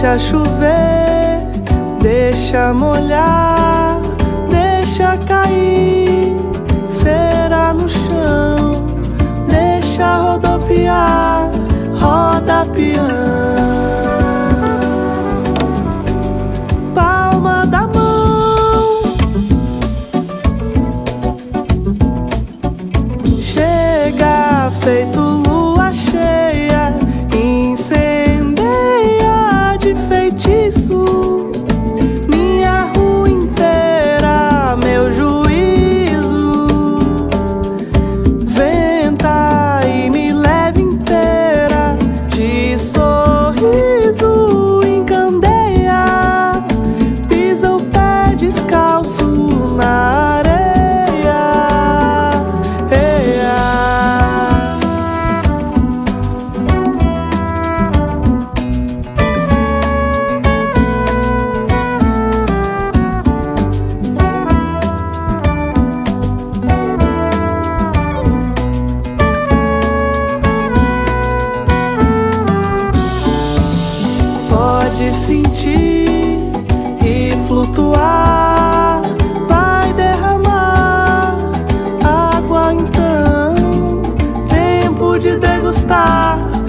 Deixa chover, deixa molhar, deixa cair cera no chão, deixa rodopiar, roda peão. Palma da mão, chega feito lua cheia, incendeia de feitiço minha rua inteira, meu juízo. Venta e me leva inteira de sorriso, encandeia, pisa o pé descalço na areia. Pode sentir e flutuar, vai derramar água então, tempo de degustar